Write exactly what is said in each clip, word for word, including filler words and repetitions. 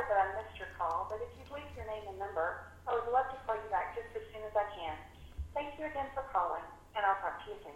that I missed your call, but if you'd leave your name and number, I would love to call you back just as soon as I can. Thank you again for calling, and I'll talk to you soon.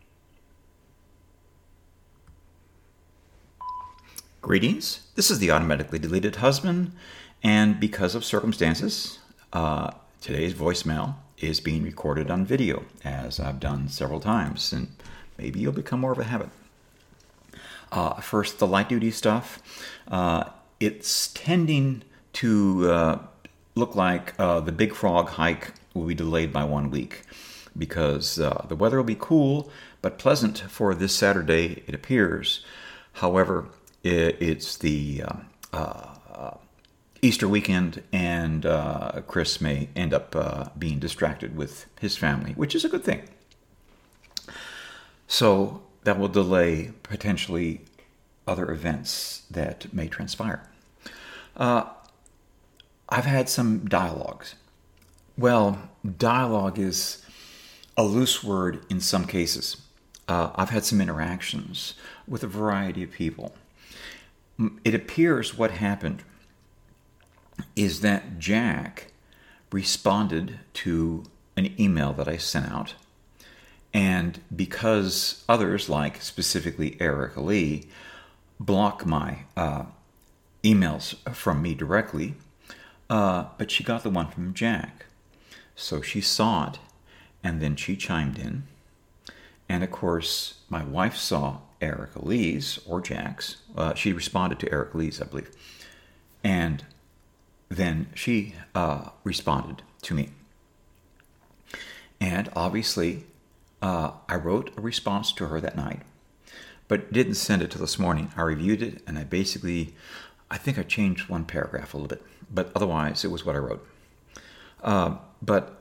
Greetings. This is the automatically deleted husband, and because of circumstances, uh, today's voicemail is being recorded on video, as I've done several times, and maybe it'll become more of a habit. Uh, first, the light duty stuff. Uh, it's tending to uh, look like uh, the Big Frog hike will be delayed by one week because uh, the weather will be cool but pleasant for this Saturday, it appears. However, it, it's the uh, uh, Easter weekend, and uh, Chris may end up uh, being distracted with his family, which is a good thing. So that will delay potentially other events that may transpire. Uh, I've had some dialogues. Well, dialogue is a loose word in some cases. Uh, I've had some interactions with a variety of people. It appears what happened is that Jack responded to an email that I sent out, and because others, like specifically Erica Lee, block my uh, emails from me directly, uh, but she got the one from Jack. So she saw it, and then she chimed in. And of course, my wife saw Erica Lee's, or Jack's. Uh, she responded to Erica Lee's, I believe. And then she uh, responded to me. And obviously, uh, I wrote a response to her that night, but didn't send it till this morning. I reviewed it, and I basically, I think I changed one paragraph a little bit, but otherwise it was what I wrote. Uh, but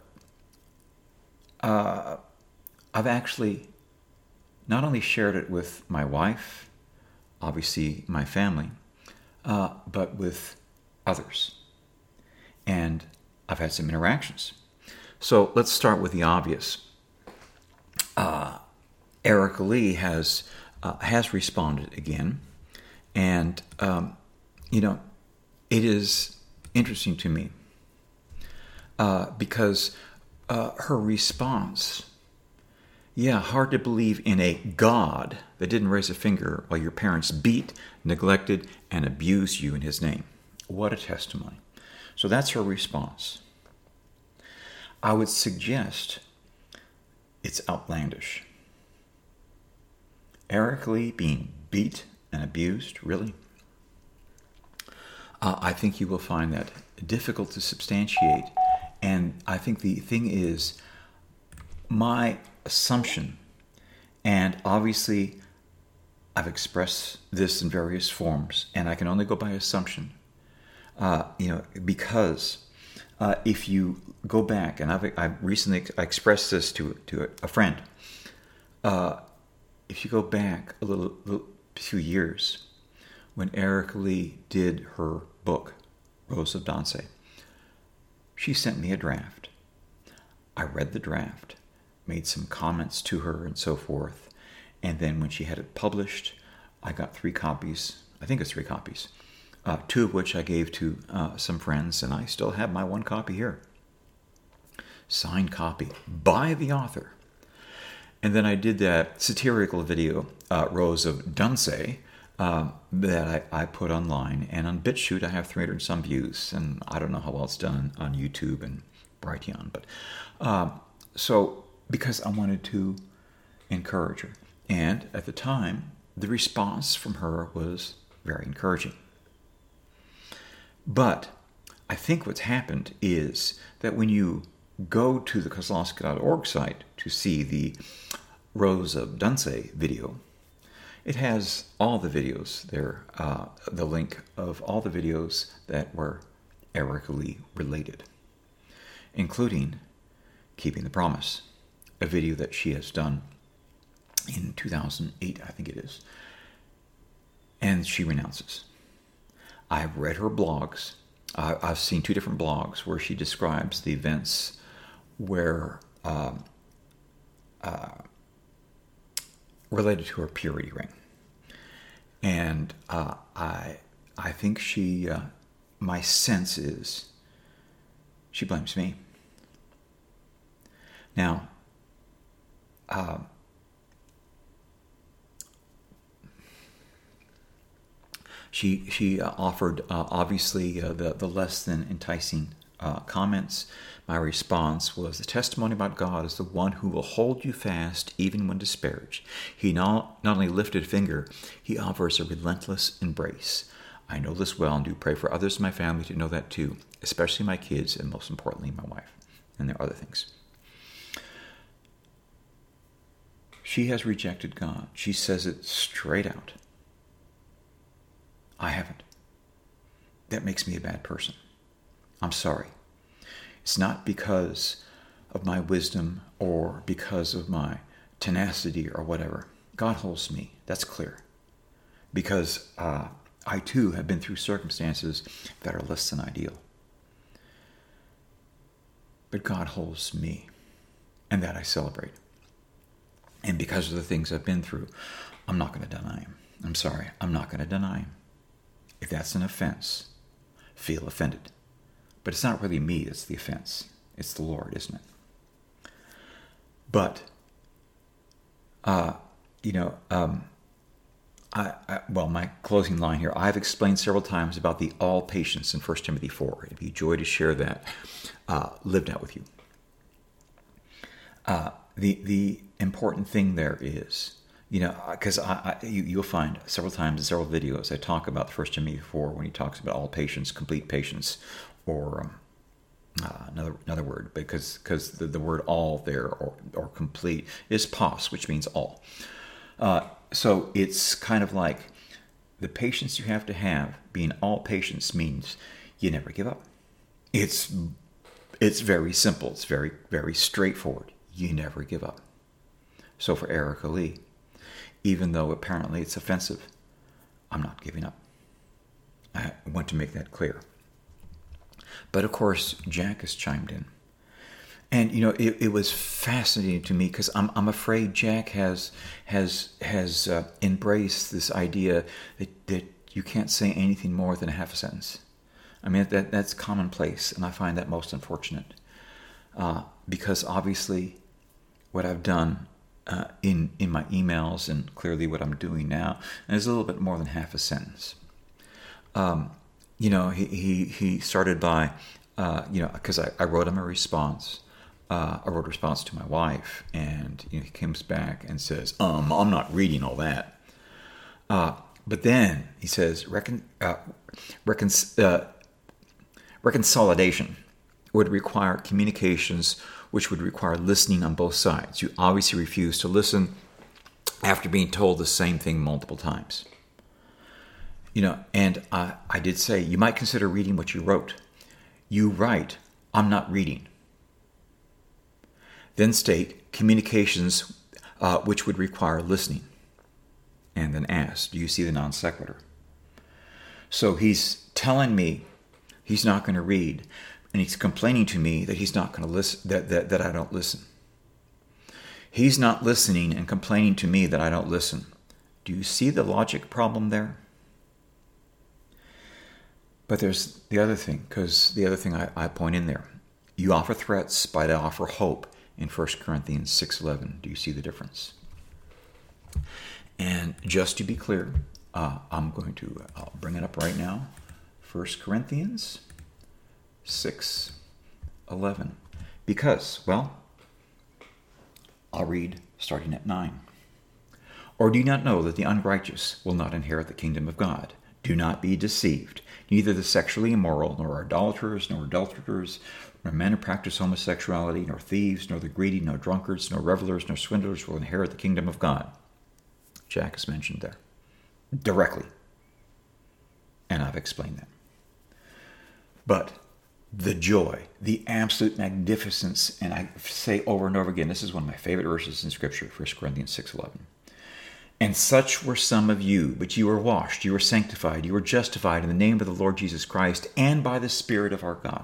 uh, I've actually not only shared it with my wife, obviously my family, uh, but with others. And I've had some interactions. So let's start with the obvious. Uh, Erica Lee has uh, has responded again, and um, you know, it is interesting to me uh, because uh, her response. Yeah, hard to believe in a God that didn't raise a finger while your parents beat, neglected, and abused you in his name. What a testimony. So that's her response. I would suggest it's outlandish. Erica Lee being beat and abused, really? Uh, I think you will find that difficult to substantiate. And I think the thing is, my assumption, and obviously I've expressed this in various forms, and I can only go by assumption, uh, you know, because uh, if you go back, and I've, I've recently expressed this to to a friend, uh, if you go back a little, little few years, when Erica Lee did her book, Rose of Dansei, she sent me a draft. I read the draft, made some comments to her and so forth. And then when she had it published, I got three copies. I think it's three copies. Uh, two of which I gave to uh, some friends, and I still have my one copy here. Signed copy by the author. And then I did that satirical video, uh, Rose of Dansei, uh, that I, I put online. And on BitChute, I have three hundred some views. And I don't know how well it's done on YouTube and Brighteon. But uh, so... because I wanted to encourage her. And at the time, the response from her was very encouraging. But I think what's happened is that when you go to the kozlowski dot org site to see the Rose of Dansei video, it has all the videos there, uh, the link of all the videos that were Erica Lee related, including Keeping the Promise, a video that she has done in two thousand eight, I think it is. And she renounces. I've read her blogs. Uh, I've seen two different blogs where she describes the events where um, uh, related to her purity ring. And uh, I I think she uh, my sense is she blames me. Now, uh, she she uh, offered uh, obviously uh, the the less than enticing uh, comments. My response was, the testimony about God is the one who will hold you fast even when disparaged. He not, not only lifted a finger, he offers a relentless embrace. I know this well and do pray for others in my family to know that too, especially my kids and most importantly my wife. And there are other things. She has rejected God. She says it straight out. I haven't. That makes me a bad person. I'm sorry. It's not because of my wisdom or because of my tenacity or whatever. God holds me. That's clear. Because uh, I too have been through circumstances that are less than ideal. But God holds me, and that I celebrate. And because of the things I've been through, I'm not going to deny him. I'm sorry, I'm not going to deny him. If that's an offense, feel offended. But it's not really me that's the offense. It's the Lord, isn't it? But, uh, you know, um, I, I, well, my closing line here, I've explained several times about the all patience in First Timothy four. It'd be a joy to share that uh, lived out with you. Uh, the the important thing there is, you know, because I, I, you, you'll find several times in several videos I talk about First Timothy four when he talks about all patience, complete patience, or um, uh, another another word, because because the, the word all there or, or complete is pos, which means all. Uh, so it's kind of like the patience you have to have. Being all patience means you never give up. It's it's very simple. It's very very straightforward. You never give up. So for Erica Lee, even though apparently it's offensive, I'm not giving up. I want to make that clear. But of course, Jack has chimed in. And you know, it, it was fascinating to me because I'm I'm afraid Jack has has has uh, embraced this idea that, that you can't say anything more than a half a sentence. I mean that that's commonplace, and I find that most unfortunate uh, because obviously what I've done uh, in in my emails and clearly what I'm doing now is a little bit more than half a sentence. Um, you know, he he he started by uh, you know because I, I wrote him a response. Uh, I wrote a response to my wife, and you know, he comes back and says, um, I'm not reading all that. Uh, but then he says, recon, uh, recon, uh, reconciliation would require communications which would require listening on both sides. You obviously refuse to listen after being told the same thing multiple times. You know, and I, I did say, you might consider reading what you wrote. You write, I'm not reading. Then state communications uh, which would require listening. And then ask, do you see the non sequitur? So he's telling me he's not going to read, and he's complaining to me that he's not going to listen, that, that, that I don't listen. He's not listening and complaining to me that I don't listen. Do you see the logic problem there? But there's the other thing, because the other thing I, I point in there. You offer threats, but I offer hope. In First Corinthians six eleven, do you see the difference? And just to be clear, uh, I'm going to I'll bring it up right now. First Corinthians six eleven. Because, well, I'll read starting at nine. Or do you not know that the unrighteous will not inherit the kingdom of God? Do not be deceived. Neither the sexually immoral, nor idolaters, nor adulterers, nor men who practice homosexuality, nor thieves, nor the greedy, nor drunkards, nor revelers, nor swindlers will inherit the kingdom of God. Jack is mentioned there directly. And I've explained that. But the joy, the absolute magnificence, and I say over and over again, this is one of my favorite verses in Scripture, First Corinthians six eleven. And such were some of you, but you were washed, you were sanctified, you were justified in the name of the Lord Jesus Christ and by the Spirit of our God.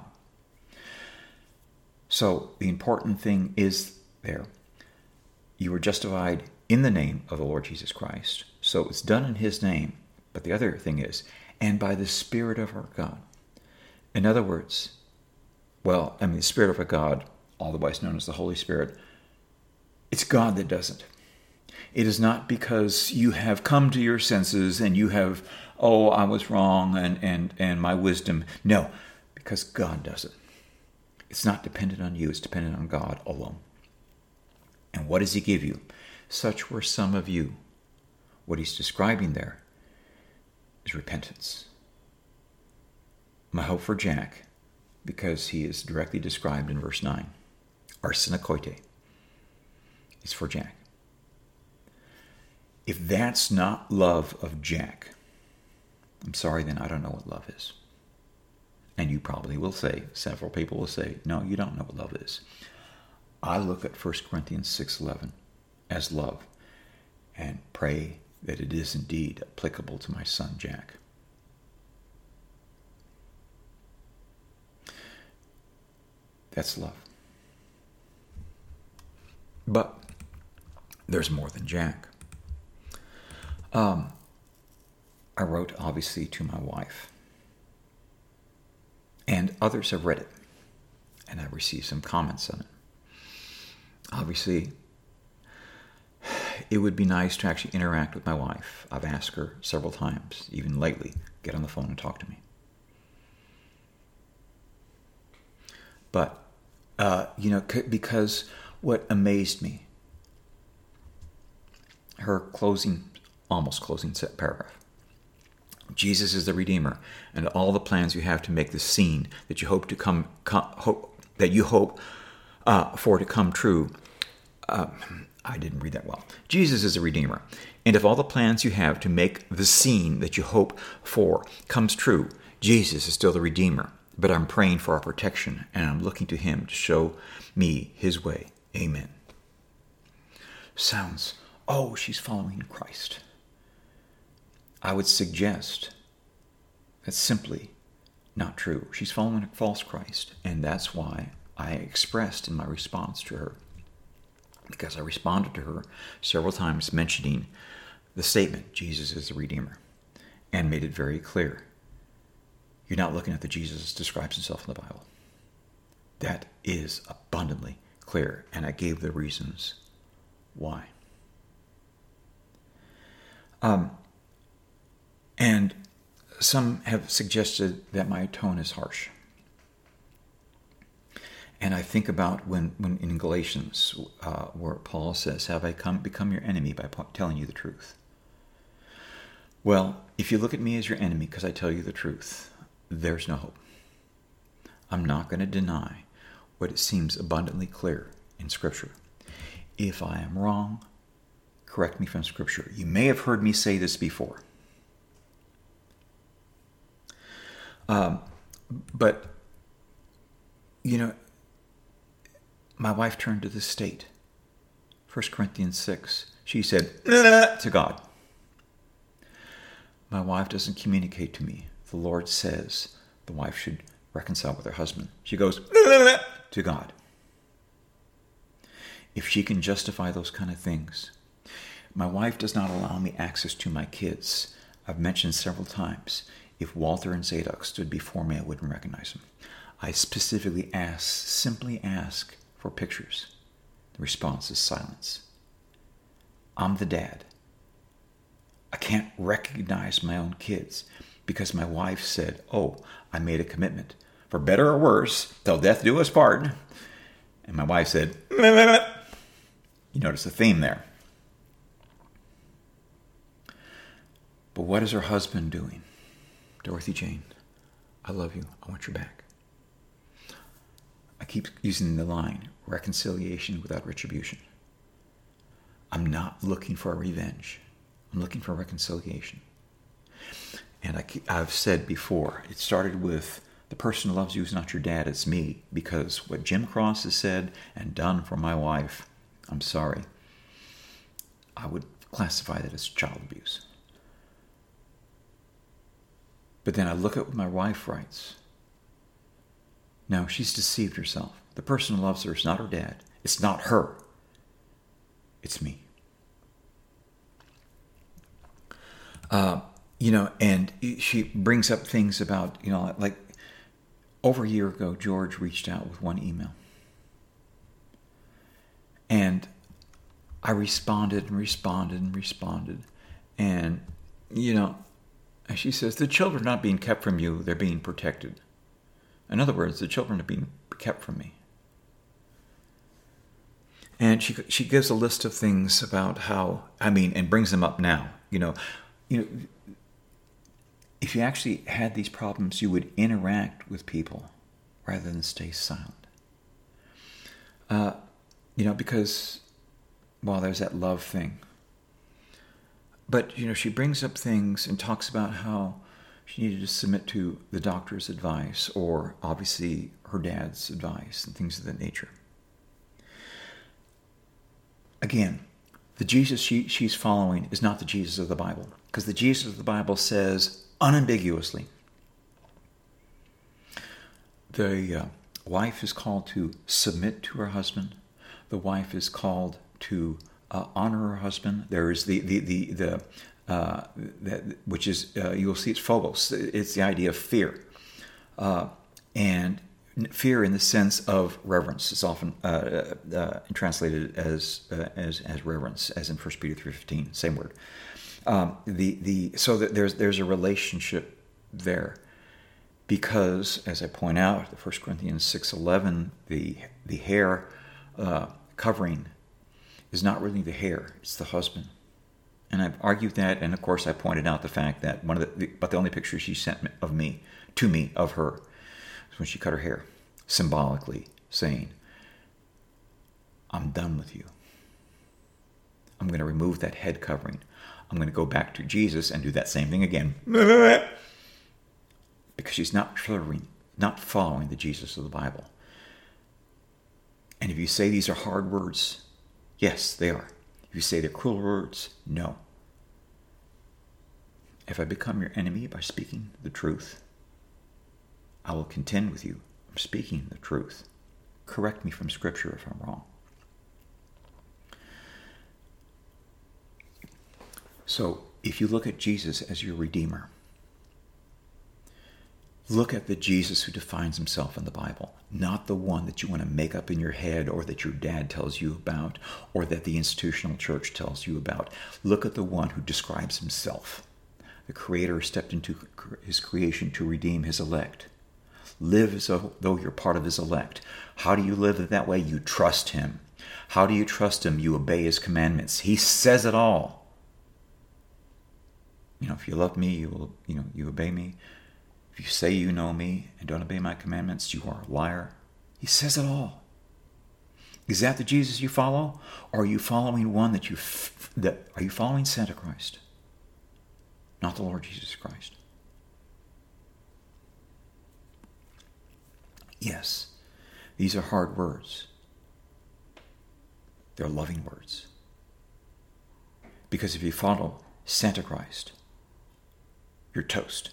So the important thing is there. You were justified in the name of the Lord Jesus Christ. So it's done in his name. But the other thing is, and by the Spirit of our God. In other words, well, I mean, the Spirit of a God, otherwise known as the Holy Spirit, it's God that does it. It is not because you have come to your senses and you have, oh, I was wrong and, and, and my wisdom. No, because God does it. It's not dependent on you. It's dependent on God alone. And what does he give you? Such were some of you. What he's describing there is repentance. My hope for Jack, because he is directly described in verse nine, arsenokoite, is for Jack. If that's not love of Jack, I'm sorry, then I don't know what love is. And you probably will say, several people will say, no, you don't know what love is. I look at First Corinthians six eleven as love and pray that it is indeed applicable to my son Jack. That's love. But there's more than Jack. Um, I wrote, obviously, to my wife. And others have read it. And I've received some comments on it. Obviously, it would be nice to actually interact with my wife. I've asked her several times, even lately, get on the phone and talk to me. But, uh, you know, c- because what amazed me, her closing, almost closing set paragraph. Jesus is the Redeemer, and all the plans you have to make the scene that you hope to come, come hope that you hope uh, for to come true. Uh, I didn't read that well. Jesus is a Redeemer, and if all the plans you have to make the scene that you hope for comes true, Jesus is still the Redeemer. But I'm praying for our protection, and I'm looking to him to show me his way. Amen. Sounds, oh, she's following Christ. I would suggest that's simply not true. She's following a false Christ, and that's why I expressed in my response to her, because I responded to her several times mentioning the statement, Jesus is the Redeemer, and made it very clear. You're not looking at the Jesus that describes himself in the Bible. That is abundantly clear, and I gave the reasons why. Um, and some have suggested that my tone is harsh. And I think about when, when in Galatians, uh, where Paul says, have I come become your enemy by telling you the truth? Well, if you look at me as your enemy because I tell you the truth, there's no hope. I'm not going to deny what it seems abundantly clear in Scripture. If I am wrong, correct me from Scripture. You may have heard me say this before. Um, but, you know, my wife turned to the state. First Corinthians six. She said, to God. My wife doesn't communicate to me. The Lord says the wife should reconcile with her husband. She goes, to God. If she can justify those kind of things. My wife does not allow me access to my kids. I've mentioned several times, if Walter and Zadok stood before me, I wouldn't recognize them. I specifically ask, simply ask for pictures. The response is silence. I'm the dad. I can't recognize my own kids because my wife said, oh, I made a commitment. For better or worse, till death do us part. And my wife said, you notice the theme there. But what is her husband doing? Dorothy Jane, I love you. I want your back. I keep using the line, reconciliation without retribution. I'm not looking for a revenge. I'm looking for reconciliation. And I keep, I've said before, it started with, the person who loves you is not your dad, it's me. Because what Jim Cross has said and done for my wife, I'm sorry, I would classify that as child abuse. But then I look at what my wife writes. Now, she's deceived herself. The person who loves her is not her dad. It's not her. It's me. Uh, you know, and she brings up things about, you know, like, over a year ago, George reached out with one email. And I responded and responded and responded. And, you know, and she says, the children are not being kept from you, they're being protected. In other words, the children are being kept from me. And she she gives a list of things about how, I mean, and brings them up now. You know, you know, if you actually had these problems, you would interact with people rather than stay silent. Uh, you know, because, well, there's that love thing. But, you know, she brings up things and talks about how she needed to submit to the doctor's advice or obviously her dad's advice and things of that nature. Again, the Jesus she, she's following is not the Jesus of the Bible, because the Jesus of the Bible says unambiguously the uh, wife is called to submit to her husband. The wife is called to uh, honor her husband. There is the the the the uh, that which is uh, you will see it's phobos. It's the idea of fear, uh, and fear in the sense of reverence. It's often uh, uh, translated as uh, as as reverence, as in First Peter three fifteen. Same word. Um, the the so that there's there's a relationship there, because as I point out, the First Corinthians six eleven, the the hair uh, covering is not really the hair; it's the husband. And I've argued that, and of course I pointed out the fact that one of the but the only picture she sent of me to me of her was when she cut her hair, symbolically saying, "I'm done with you. I'm going to remove that head covering. I'm going to go back to Jesus and do that same thing again." Because she's not following, not following the Jesus of the Bible. And if you say these are hard words, yes, they are. If you say they're cruel words, no. If I become your enemy by speaking the truth, I will contend with you. I'm speaking the truth. Correct me from Scripture if I'm wrong. So, if you look at Jesus as your Redeemer, look at the Jesus who defines himself in the Bible, not the one that you want to make up in your head or that your dad tells you about or that the institutional church tells you about. Look at the one who describes himself. The Creator stepped into his creation to redeem his elect. Live as though you're part of his elect. How do you live that way? You trust him. How do you trust him? You obey his commandments. He says it all. You know, if you love me, you will, you know, you obey me. If you say you know me and don't obey my commandments, you are a liar. He says it all. Is that the Jesus you follow? Or are you following one that you, f- that, are you following Santa Christ? Not the Lord Jesus Christ. Yes, these are hard words. They're loving words. Because if you follow Santa Christ, you're toast.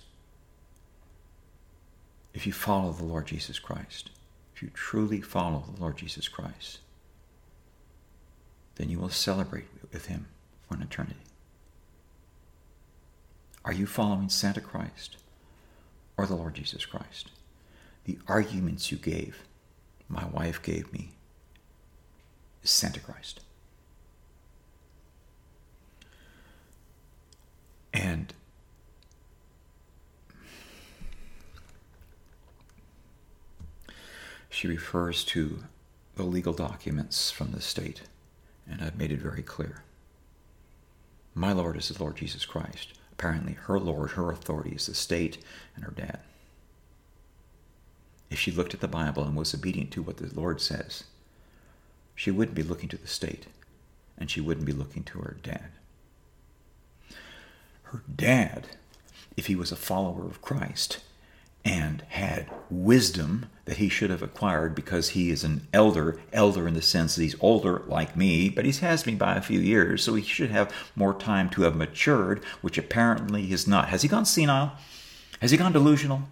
If you follow the Lord Jesus Christ, if you truly follow the Lord Jesus Christ, then you will celebrate with him for an eternity. Are you following Santa Christ or the Lord Jesus Christ? The arguments you gave, my wife gave me, is Santa Christ. And she refers to the legal documents from the state, and I've made it very clear. My Lord is the Lord Jesus Christ. Apparently, her Lord, her authority is the state and her dad. If she looked at the Bible and was obedient to what the Lord says, she wouldn't be looking to the state, and she wouldn't be looking to her dad. Her dad, if he was a follower of Christ and had wisdom that he should have acquired because he is an elder, elder in the sense that he's older like me, but he has me by a few years, so he should have more time to have matured, which apparently he is not. Has he gone senile? Has he gone delusional?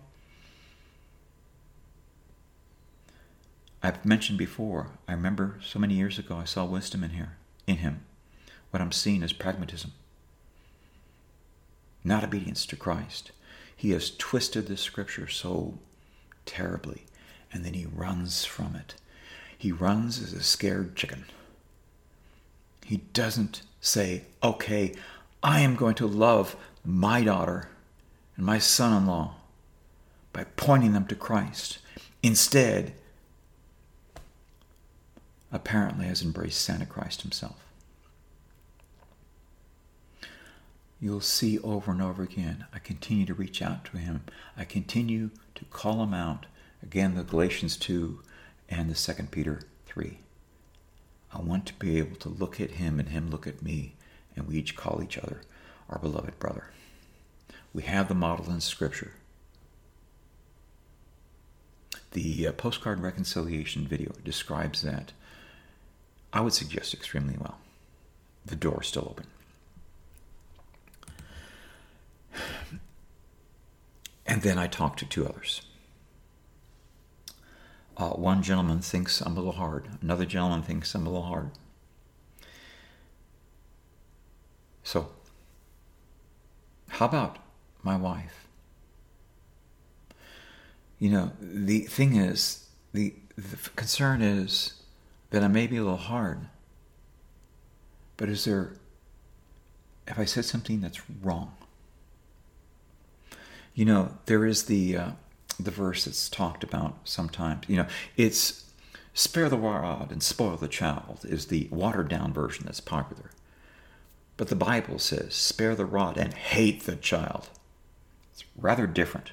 I've mentioned before, I remember so many years ago I saw wisdom in here, in him. What I'm seeing is pragmatism, not obedience to Christ. He has twisted the Scripture so terribly, and then he runs from it. He runs as a scared chicken. He doesn't say, okay, I am going to love my daughter and my son-in-law by pointing them to Christ. Instead, apparently has embraced Santa Christ himself. You'll see over and over again, I continue to reach out to him. I continue to call him out. Again, the Galatians two and the Second Peter three. I want to be able to look at him and him look at me, and we each call each other our beloved brother. We have the model in Scripture. The uh, postcard reconciliation video describes that, I would suggest, extremely well. The door is still open. And then I talked to two others. Uh, one gentleman thinks I'm a little hard. Another gentleman thinks I'm a little hard. So, how about my wife? You know, the thing is, the, the concern is that I may be a little hard. But is there, have I said something that's wrong? You know, there is the uh, the verse that's talked about sometimes. You know, it's spare the rod and spoil the child is the watered down version that's popular. But the Bible says spare the rod and hate the child. It's rather different.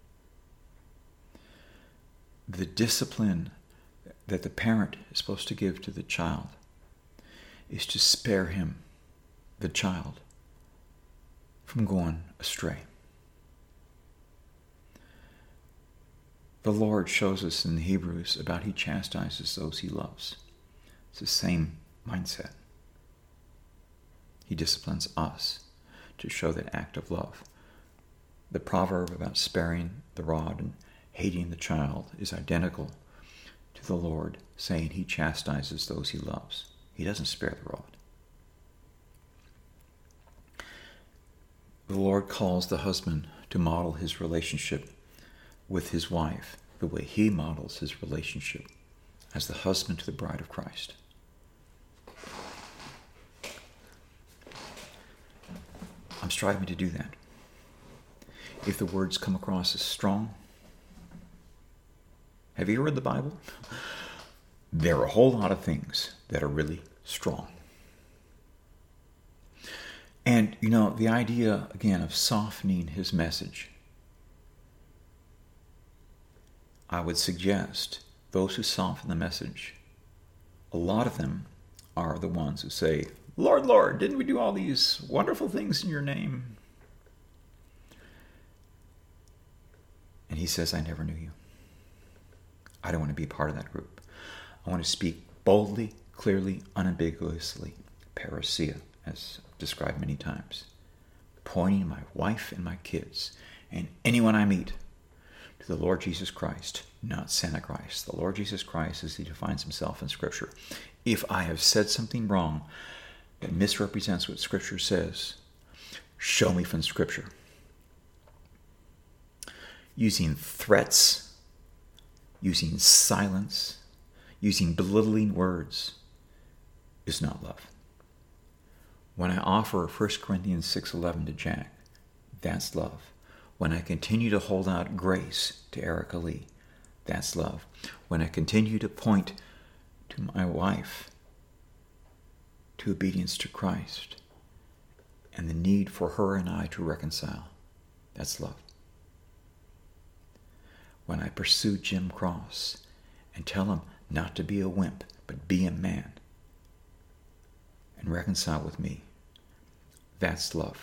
The discipline that the parent is supposed to give to the child is to spare him, the child, from going astray. The Lord shows us in Hebrews about he chastises those he loves. It's the same mindset. He disciplines us to show that act of love. The proverb about sparing the rod and hating the child is identical to the Lord saying he chastises those he loves. He doesn't spare the rod. The Lord calls the husband to model his relationship with his wife the way he models his relationship as the husband to the bride of Christ. I'm striving to do that. If the words come across as strong, have you read the Bible? There are a whole lot of things that are really strong. And, you know, the idea, again, of softening his message, I would suggest those who soften the message, a lot of them are the ones who say, Lord, Lord, didn't we do all these wonderful things in your name? And he says, I never knew you. I don't want to be part of that group. I want to speak boldly, clearly, unambiguously, parousia, as described many times, pointing my wife and my kids and anyone I meet to the Lord Jesus Christ, not Santa Christ. The Lord Jesus Christ as he defines himself in Scripture. If I have said something wrong that misrepresents what Scripture says, show me from Scripture. Using threats, using silence, using belittling words is not love. When I offer First Corinthians six eleven to Jack, that's love. When I continue to hold out grace to Erica Lee, that's love. When I continue to point to my wife to obedience to Christ and the need for her and I to reconcile, that's love. When I pursue Jim Cross and tell him not to be a wimp, but be a man and reconcile with me, that's love.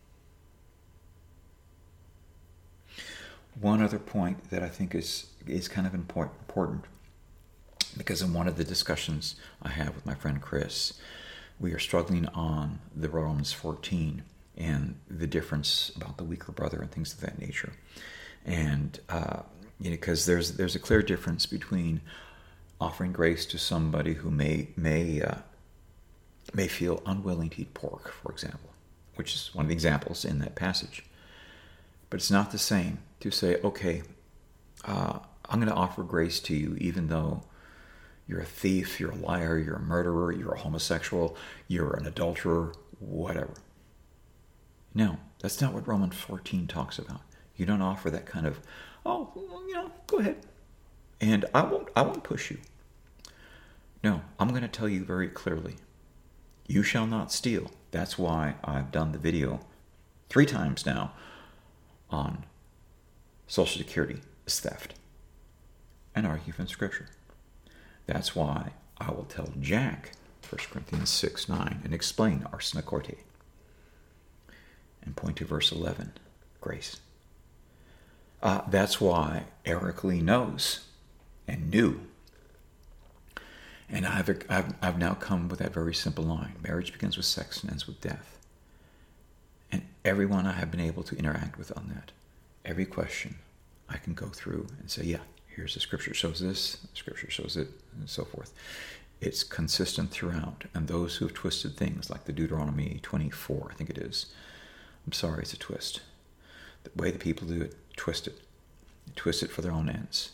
One other point that I think is is kind of important, because in one of the discussions I have with my friend Chris, we are struggling on the Romans fourteen and the difference about the weaker brother and things of that nature. And, uh, you know, because there's there's a clear difference between offering grace to somebody who may, may, uh, may feel unwilling to eat pork, for example, which is one of the examples in that passage. But it's not the same to say, okay, uh, I'm going to offer grace to you even though you're a thief, you're a liar, you're a murderer, you're a homosexual, you're an adulterer, whatever. No, that's not what Romans fourteen talks about. You don't offer that kind of, oh, you know, go ahead. And I won't, I won't push you. No, I'm going to tell you very clearly. You shall not steal. That's why I've done the video three times now on Social Security is theft and argue from Scripture. That's why I will tell Jack First Corinthians six nine and explain arsena corte. And point to verse eleven, grace. Uh, that's why Eric Lee knows and knew. And I've, I've, I've now come with that very simple line. Marriage begins with sex and ends with death. And everyone I have been able to interact with on that, every question I can go through and say, yeah, here's the Scripture shows this, the Scripture shows it, and so forth. It's consistent throughout. And those who have twisted things, like the Deuteronomy twenty-four, I think it is, I'm sorry, it's a twist. The way the people do it, twist it. They twist it for their own ends.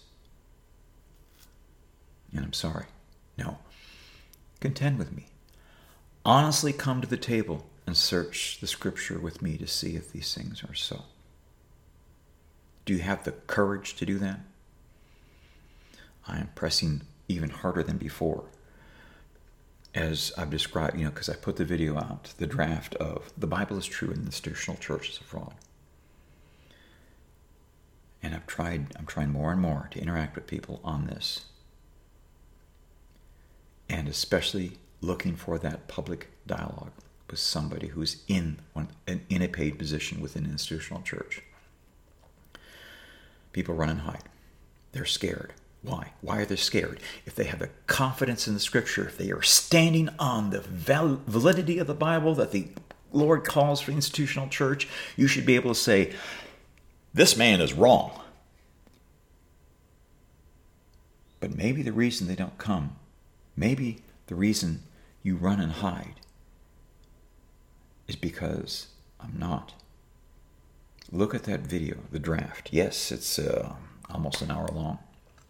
And I'm sorry. No. Contend with me. Honestly come to the table and search the Scripture with me to see if these things are so. Do you have the courage to do that? I am pressing even harder than before. As I've described, you know, because I put the video out, the draft of The Bible is True and the Institutional Church is a Fraud. And I've tried, I'm trying more and more to interact with people on this. And especially looking for that public dialogue with somebody who's in one, in a paid position within an institutional church. People run and hide. They're scared. Why? Why are they scared? If they have a confidence in the Scripture, if they are standing on the val- validity of the Bible that the Lord calls for the institutional church, you should be able to say, this man is wrong. But maybe the reason they don't come, maybe the reason you run and hide is because I'm not. Look at that video, the draft. Yes, it's uh, almost an hour long.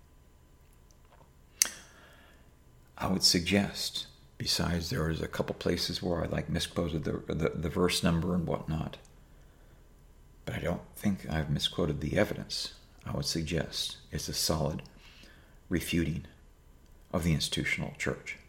I would suggest, besides there is a couple places where I like misquoted the, the, the verse number and whatnot, but I don't think I've misquoted the evidence. I would suggest it's a solid refuting of the institutional church.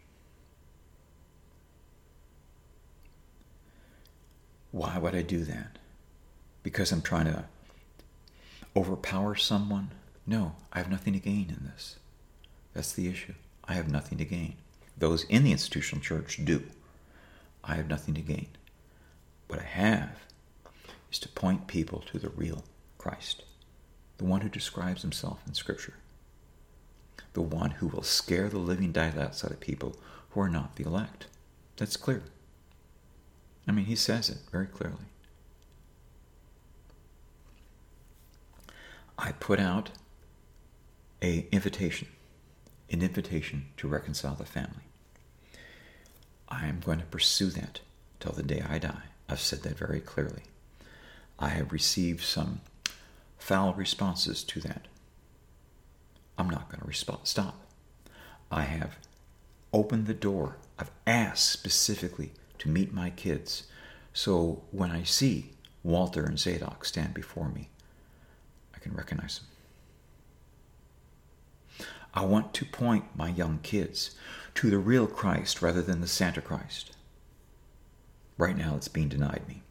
Why would I do that? Because I'm trying to overpower someone? No, I have nothing to gain in this. That's the issue. I have nothing to gain. Those in the institutional church do. I have nothing to gain. What I have is to point people to the real Christ, the one who describes himself in Scripture, the one who will scare the living daylights out of people who are not the elect. That's clear. I mean, he says it very clearly. I put out an invitation, an invitation to reconcile the family. I am going to pursue that till the day I die. I've said that very clearly. I have received some foul responses to that. I'm not going to respond. Stop. I have opened the door. I've asked specifically to meet my kids. So when I see Walter and Zadok stand before me, I can recognize them. I want to point my young kids to the real Christ rather than the Santa Christ. Right now it's being denied me.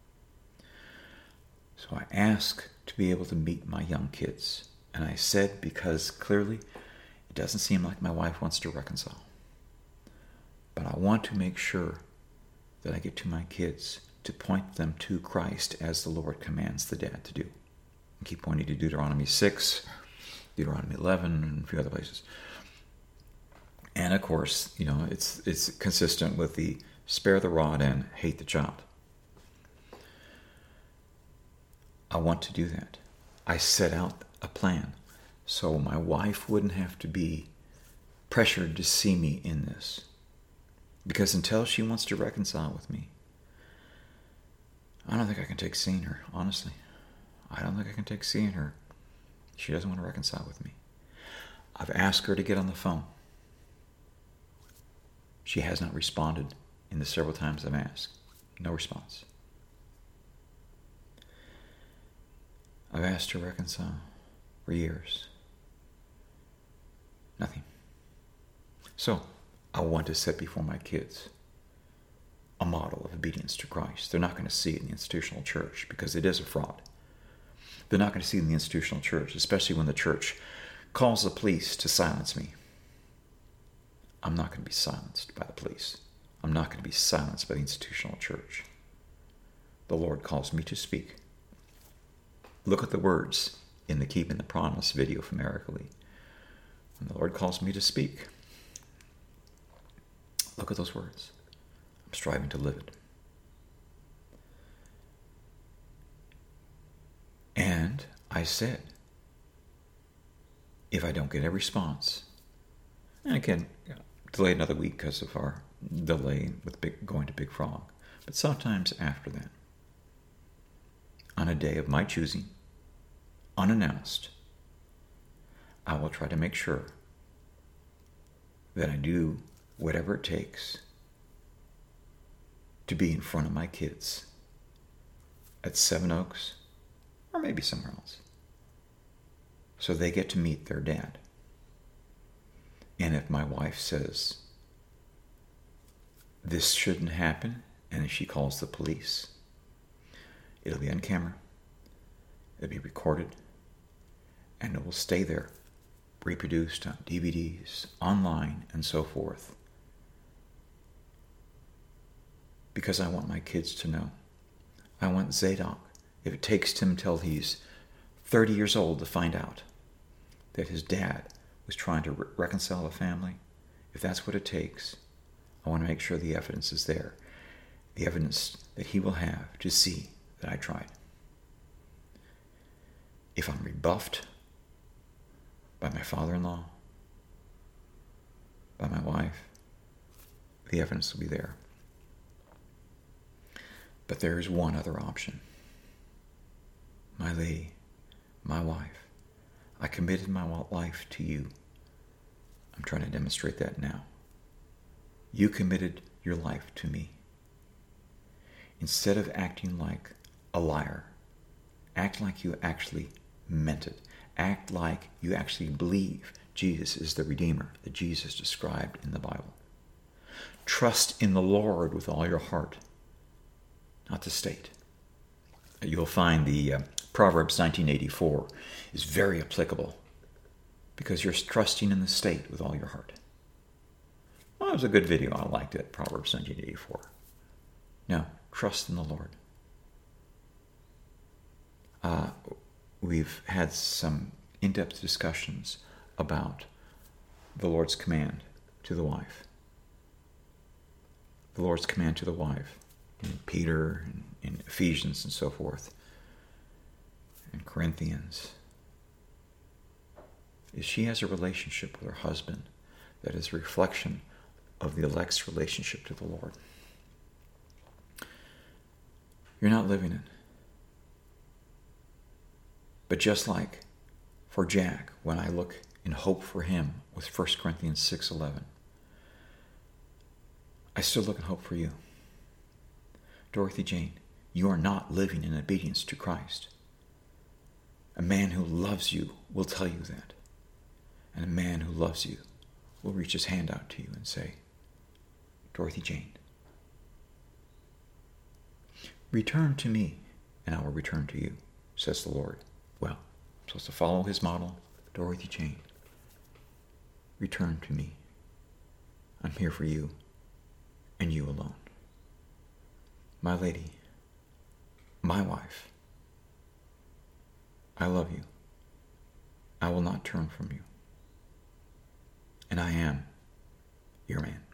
So I ask to be able to meet my young kids. And I said because clearly it doesn't seem like my wife wants to reconcile. But I want to make sure that I get to my kids to point them to Christ as the Lord commands the dad to do. And keep pointing to Deuteronomy six, Deuteronomy eleven, and a few other places. And of course, you know, it's it's consistent with the spare the rod and hate the child. I want to do that. I set out a plan so my wife wouldn't have to be pressured to see me in this. Because until she wants to reconcile with me, I don't think I can take seeing her, honestly. I don't think I can take seeing her. She doesn't want to reconcile with me. I've asked her to get on the phone. She has not responded in the several times I've asked. No response. I've asked her to reconcile for years. Nothing. So, I want to set before my kids a model of obedience to Christ. They're not going to see it in the institutional church because it is a fraud. They're not going to see it in the institutional church, especially when the church calls the police to silence me. I'm not going to be silenced by the police. I'm not going to be silenced by the institutional church. The Lord calls me to speak. Look at the words in the Keeping the Promise video from Eric Lee. When the Lord calls me to speak, look at those words. I'm striving to live it. And I said, if I don't get a response, and again, delay another week because of our delay with big, going to Big Frog, but sometimes after that, on a day of my choosing, unannounced, I will try to make sure that I do whatever it takes to be in front of my kids at Seven Oaks or maybe somewhere else, so they get to meet their dad. And if my wife says this shouldn't happen, and if she calls the police, it'll be on camera, it'll be recorded, and it will stay there, reproduced on D V Ds, online, and so forth. Because I want my kids to know. I want Zadok, if it takes him till he's thirty years old to find out that his dad was trying to re- reconcile a family, if that's what it takes, I want to make sure the evidence is there. The evidence that he will have to see that I tried. If I'm rebuffed by my father-in-law, by my wife, the evidence will be there. But there is one other option. My lady, my wife, I committed my life to you. I'm trying to demonstrate that now. You committed your life to me. Instead of acting like a liar, act like you actually meant it. Act like you actually believe Jesus is the Redeemer that Jesus described in the Bible. Trust in the Lord with all your heart, not the state. You'll find the uh, Proverbs nineteen eighty-four is very applicable because you're trusting in the state with all your heart. Well, it was a good video. I liked it, Proverbs nineteen eighty-four. No, trust in the Lord. Uh, we've had some in-depth discussions about the Lord's command to the wife. The Lord's command to the wife in Peter and in Ephesians and so forth, and Corinthians, is she has a relationship with her husband that is a reflection of the elect's relationship to the Lord. You're not living it. But just like for Jack, when I look in hope for him with First Corinthians six eleven, I still look in hope for you. Dorothy Jane, you are not living in obedience to Christ. A man who loves you will tell you that. And a man who loves you will reach his hand out to you and say, Dorothy Jane, return to me, and I will return to you, says the Lord. Well, I'm supposed to follow his model. Dorothy Jane, return to me. I'm here for you, and you alone. My lady, my wife, I love you. I will not turn from you. And I am your man.